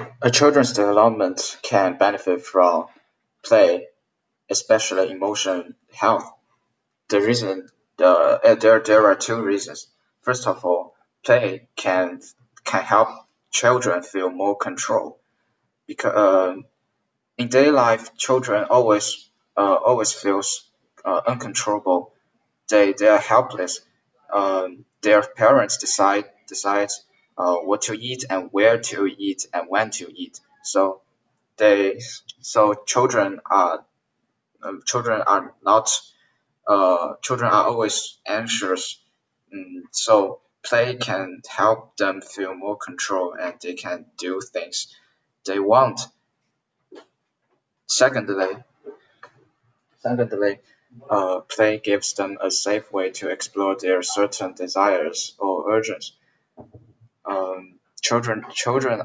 A children's development can benefit from play, especially emotional health. The reason there are two reasons. First of all, play can help children feel more control because in daily life, children always feels uncontrollable. They are helpless. Their parents decide what to eat and where to eat and when to eat. They so children are not children are always anxious. So play can help them feel more control and they can do things they want. Secondly, play gives them a safe way to explore their certain desires or urges. Children